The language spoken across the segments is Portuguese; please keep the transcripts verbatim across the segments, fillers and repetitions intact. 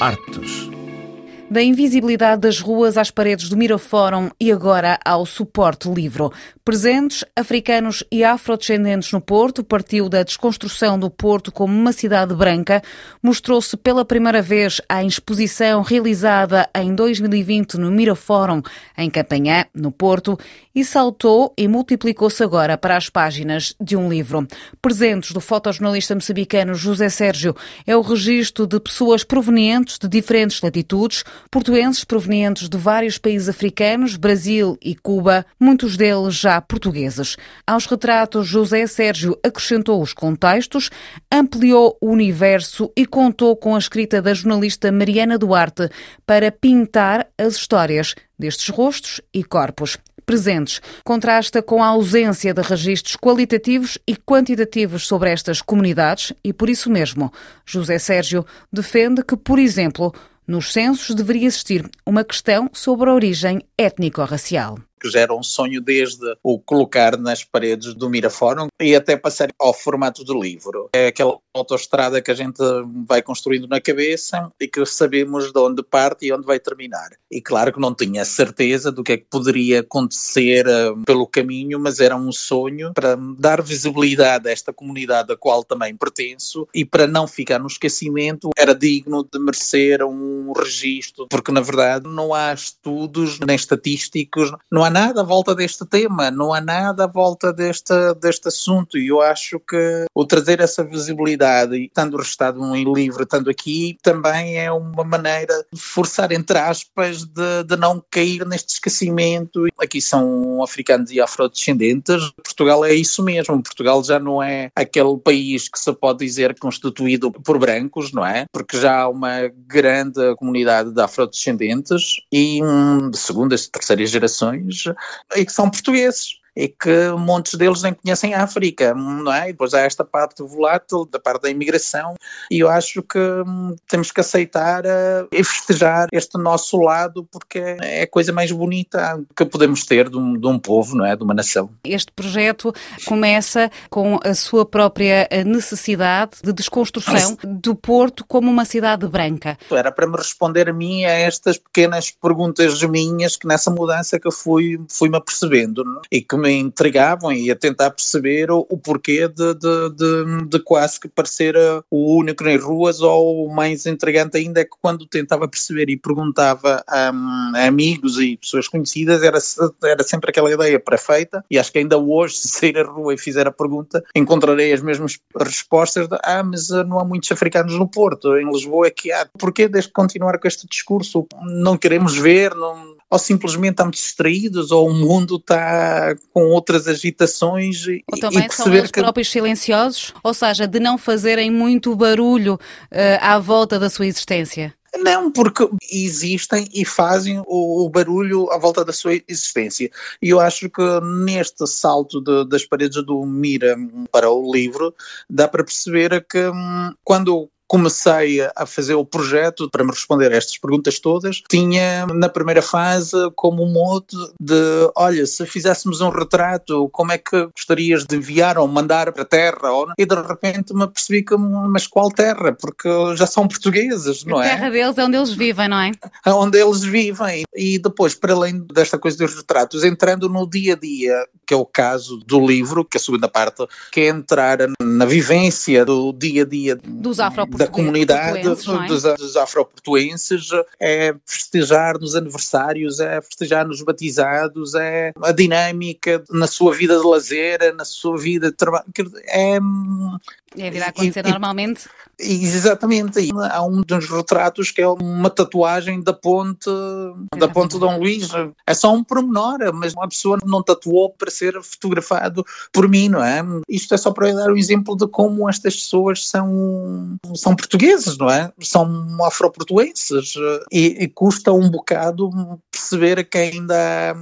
Artes. Da invisibilidade das ruas às paredes do Mirafórum e agora ao suporte livro. Presentes, africanos e afrodescendentes no Porto, partiu da desconstrução do Porto como uma cidade branca, mostrou-se pela primeira vez à exposição realizada em dois mil e vinte no Mirafórum, em Campanhã, no Porto, e saltou e multiplicou-se agora para as páginas de um livro. Presentes do fotojornalista moçambicano José Sérgio é o registro de pessoas provenientes de diferentes latitudes, portuenses provenientes de vários países africanos, Brasil e Cuba, muitos deles já portugueses. Aos retratos, José Sérgio acrescentou os contextos, ampliou o universo e contou com a escrita da jornalista Mariana Duarte para pintar as histórias destes rostos e corpos presentes. Contrasta com a ausência de registros qualitativos e quantitativos sobre estas comunidades e, por isso mesmo, José Sérgio defende que, por exemplo, nos censos deveria existir uma questão sobre a origem étnico-racial. Que já era um sonho desde o colocar nas paredes do Mirafórum e até passar ao formato do livro. É aquela autoestrada que a gente vai construindo na cabeça e que sabemos de onde parte e onde vai terminar. E claro que não tinha certeza do que é que poderia acontecer uh, pelo caminho, mas era um sonho para dar visibilidade a esta comunidade a qual também pertenço e para não ficar no esquecimento, era digno de merecer um registro, porque na verdade não há estudos nem estatísticos, não há nada à volta deste tema, não há nada à volta deste, deste assunto, e eu acho que o trazer essa visibilidade, e estando restado em livro, estando aqui, também é uma maneira de forçar, entre aspas, de, de não cair neste esquecimento. Aqui são africanos e afrodescendentes, Portugal é isso mesmo, Portugal já não é aquele país que se pode dizer constituído por brancos, não é? Porque já há uma grande comunidade de afrodescendentes e hum, de segundas e terceiras gerações e que são portugueses e que muitos deles nem conhecem a África, não é? E depois há esta parte volátil, da parte da imigração, e eu acho que hum, temos que aceitar uh, e festejar este nosso lado, porque é a coisa mais bonita que podemos ter de um, de um povo, não é? De uma nação. Este projeto começa com a sua própria necessidade de desconstrução do Porto como uma cidade branca. Era para me responder a mim a estas pequenas perguntas minhas que nessa mudança que fui, fui-me apercebendo, não? E que me intrigavam e a tentar perceber o, o porquê de, de, de, de quase que parecer o único nas ruas, ou o mais intrigante ainda é que quando tentava perceber e perguntava a, a amigos e pessoas conhecidas, era, era sempre aquela ideia perfeita, e acho que ainda hoje, se sair à rua e fizer a pergunta, encontrarei as mesmas respostas de, ah, mas não há muitos africanos no Porto, em Lisboa é que há. Porquê desde continuar com este discurso? Não queremos ver, não... ou simplesmente estamos distraídos, ou o mundo está com outras agitações. Ou também e são eles que... próprios silenciosos, ou seja, de não fazerem muito barulho uh, à volta da sua existência. Não, porque existem e fazem o, o barulho à volta da sua existência. E eu acho que neste salto de, das paredes do Mira para o livro, dá para perceber que hum, quando comecei a fazer o projeto para me responder a estas perguntas todas, tinha na primeira fase como um mote de, olha, se fizéssemos um retrato, como é que gostarias de enviar ou mandar para a terra? E de repente me percebi que, mas qual terra? Porque já são portugueses, não é? A terra deles é onde eles vivem, não é? Onde eles vivem. E depois, para além desta coisa dos retratos, entrando no dia a dia, que é o caso do livro, que é a segunda parte, que é entrar na vivência do dia a dia dos afroportugueses, da comunidade, é? dos, dos afroportuenses, é festejar nos aniversários, é festejar nos batizados, é a dinâmica na sua vida de lazer, na sua vida de trabalho. É, é a vida a acontecer e, normalmente. E, exatamente. E há um dos retratos que é uma tatuagem da ponte, é da ponte Dom Luís. É só um pormenor, mas uma pessoa não tatuou para ser fotografado por mim, não é? Isto é só para dar um exemplo de como estas pessoas são, são portugueses, não é? São afroportuenses. E, e custa um bocado perceber que ainda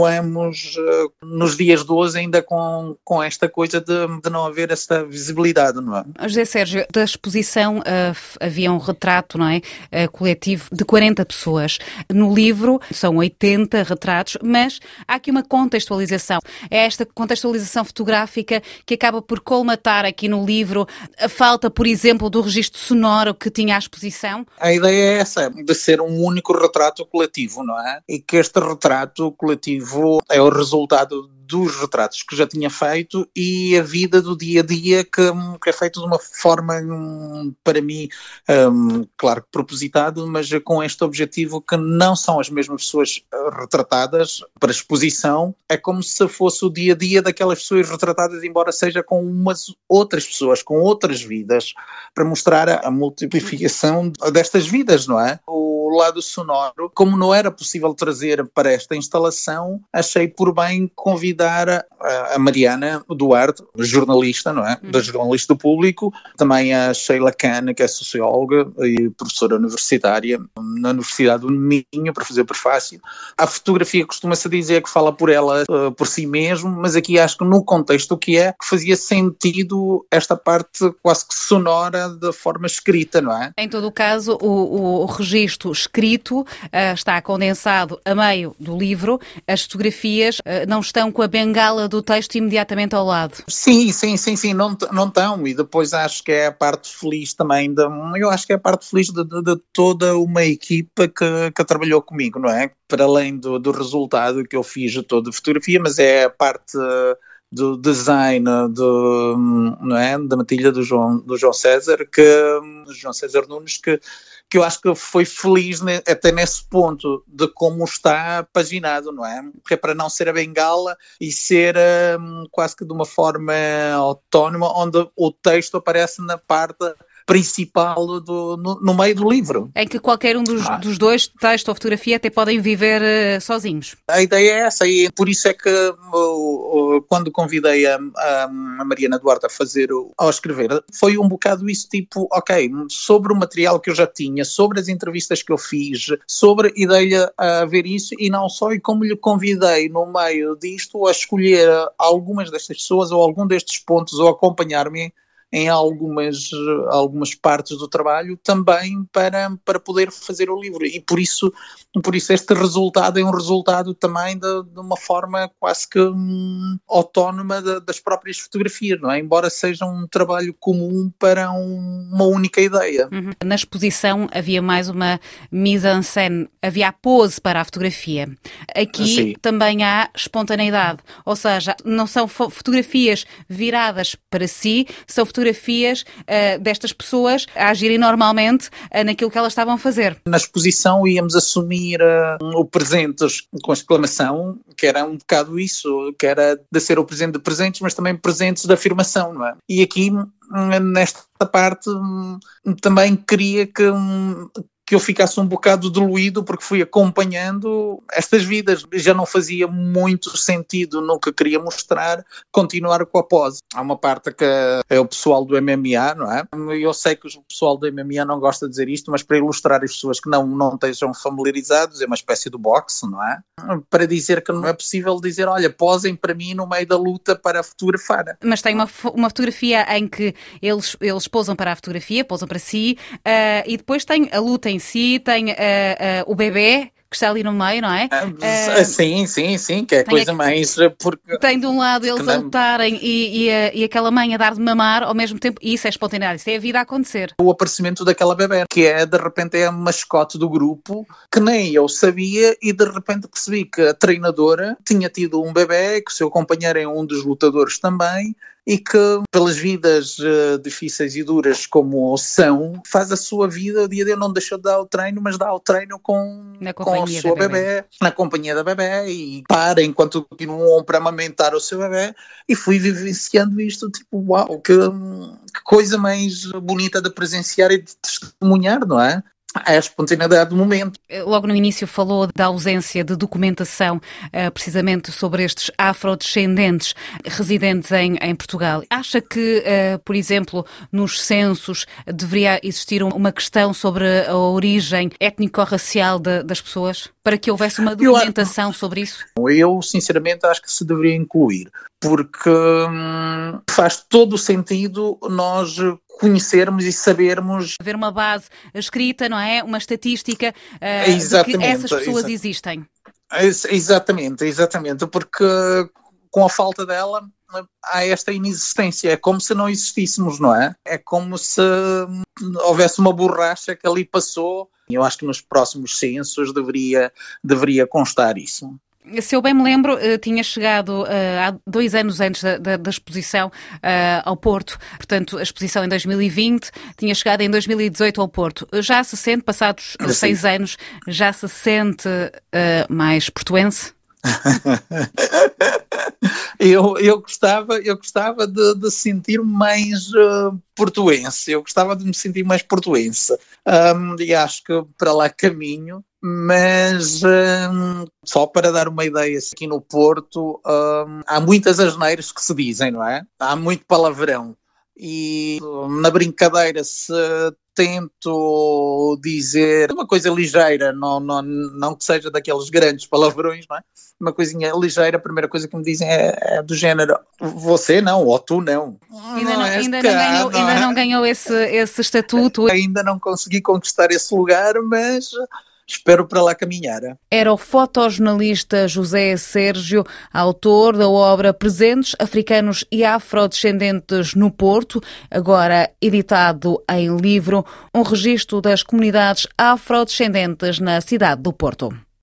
continuamos nos dias de hoje ainda com, com esta coisa de, de não haver esta visibilidade. propositado, não é? José Sérgio, da exposição uh, havia um retrato, não é, uh, coletivo de quarenta pessoas. No livro são oitenta retratos, mas há aqui uma contextualização. É esta contextualização fotográfica que acaba por colmatar aqui no livro a falta, por exemplo, do registro sonoro que tinha a exposição? A ideia é essa, de ser um único retrato coletivo, não é? E que este retrato coletivo é o resultado dos retratos que já tinha feito e a vida do dia-a-dia que, que é feito de uma forma, para mim, um, claro que propositado, mas com este objetivo que não são as mesmas pessoas retratadas para exposição, é como se fosse o dia-a-dia daquelas pessoas retratadas, embora seja com umas outras pessoas, com outras vidas, para mostrar a multiplicação destas vidas, não é? O lado sonoro, como não era possível trazer para esta instalação, achei por bem convidar a Mariana Duarte, jornalista, não é? Da Jornalista do Público, também a Sheila Kahn, que é socióloga e professora universitária na Universidade do Minho, para fazer o prefácio. A fotografia costuma-se dizer que fala por ela, uh, por si mesmo, mas aqui acho que no contexto o que é, que fazia sentido esta parte quase que sonora da forma escrita, não é? Em todo o caso, o, o registro escrito uh, está condensado a meio do livro, as fotografias uh, não estão com a bengala do texto imediatamente ao lado. Sim, sim, sim, sim, não, não estão. E depois acho que é a parte feliz também, de, eu acho que é a parte feliz de, de, de toda uma equipa que, que trabalhou comigo, não é? Para além do, do resultado que eu fiz todo de fotografia, mas é a parte do design do, não é? Da matilha do João, do João César, que, do João César Nunes, que que eu acho que foi feliz ne, até nesse ponto de como está paginado, não é? Porque é para não ser a bengala e ser um, quase que de uma forma autónoma, onde o texto aparece na parte principal do, no, no meio do livro. Em que qualquer um dos, ah. dos dois, texto ou fotografia, até podem viver uh, sozinhos. A ideia é essa, e por isso é que uh, uh, quando convidei a, a, a Mariana Duarte a fazer, uh, ao escrever, foi um bocado isso, tipo, ok, sobre o material que eu já tinha, sobre as entrevistas que eu fiz, sobre ideia a ver isso, e não só, e como lhe convidei no meio disto a escolher algumas destas pessoas, ou algum destes pontos, ou acompanhar-me em algumas, algumas partes do trabalho também para, para poder fazer o livro. E por isso, por isso este resultado é um resultado também de, de uma forma quase que hum, autónoma de, das próprias fotografias, não é? Embora seja um trabalho comum para um, uma única ideia. Uhum. Na exposição havia mais uma mise-en-scène, havia a pose para a fotografia. Aqui Sim. também há espontaneidade, ou seja, não são fotografias viradas para si, são fotografias uh, destas pessoas a agirem normalmente uh, naquilo que elas estavam a fazer. Na exposição íamos assumir uh, o presentes com exclamação, que era um bocado isso, que era de ser o presente de presentes, mas também presentes de afirmação, não é? E aqui, nesta parte, também queria que... que eu ficasse um bocado diluído porque fui acompanhando estas vidas. Já não fazia muito sentido no que queria mostrar, continuar com a pose. Há uma parte que é o pessoal do M M A, não é? Eu sei que o pessoal do M M A não gosta de dizer isto, mas para ilustrar as pessoas que não, não estejam familiarizados, é uma espécie de boxe, não é? Para dizer que não é possível dizer, olha, posem para mim no meio da luta para fotografar. Mas tem uma, uma fotografia em que eles, eles posam para a fotografia, posam para si, uh, e depois tem a luta em si, tem uh, uh, o bebê que está ali no meio, não é? Uh, sim, sim, sim, que é a coisa a... mais... Porque... Tem de um lado eles a lutarem e, e, a, e aquela mãe a dar de mamar ao mesmo tempo, e isso é espontaneidade, isso é a vida a acontecer. O aparecimento daquela bebê, que é, de repente, é a mascote do grupo, que nem eu sabia, e de repente percebi que a treinadora tinha tido um bebê, que o seu companheiro é um dos lutadores também, e que, pelas vidas uh, difíceis e duras como são, faz a sua vida, o dia dele não deixou de dar o treino, mas dá o treino com, com a sua bebê, bebê, na companhia da bebê, e para enquanto continuam para amamentar o seu bebê, e fui vivenciando isto, tipo, uau, que, que coisa mais bonita de presenciar e de testemunhar, não é? à espontaneidade do momento. Logo no início falou da ausência de documentação precisamente sobre estes afrodescendentes residentes em, em Portugal. Acha que, por exemplo, nos censos deveria existir uma questão sobre a origem étnico-racial de, das pessoas? Para que houvesse uma documentação eu, sobre isso? Eu, sinceramente, acho que se deveria incluir, porque hum, faz todo o sentido nós conhecermos e sabermos... Haver uma base escrita, não é? Uma estatística uh, de que essas pessoas existem. Exatamente, exatamente, porque com a falta dela há esta inexistência, é como se não existíssemos, não é? É como se houvesse uma borracha que ali passou. Eu acho que nos próximos censos deveria, deveria constar isso. Se eu bem me lembro, tinha chegado uh, há dois anos antes da, da, da exposição uh, ao Porto, portanto a exposição em dois mil e vinte, tinha chegado em dois mil e dezoito ao Porto. Já se sente, passados Sim. seis anos, já se sente uh, mais portuense? eu, eu gostava, eu gostava de, de sentir mais uh, portuense, eu gostava de me sentir mais portuense um, e acho que para lá caminho. Mas um, só para dar uma ideia, aqui no Porto um, há muitas asneiras que se dizem, não é? Há muito palavrão e na brincadeira se tento dizer uma coisa ligeira, não, não, não que seja daqueles grandes palavrões, não é? Uma coisinha ligeira, a primeira coisa que me dizem é, é do género, você não, ou tu não. Ainda não, não, ainda cá, não ganhou, não, ainda é? não ganhou esse, esse estatuto. Ainda não consegui conquistar esse lugar, mas... espero para lá caminhar. Era o fotojornalista José Sérgio, autor da obra Presentes Africanos e Afrodescendentes no Porto, agora editado em livro, um registro das comunidades afrodescendentes na cidade do Porto.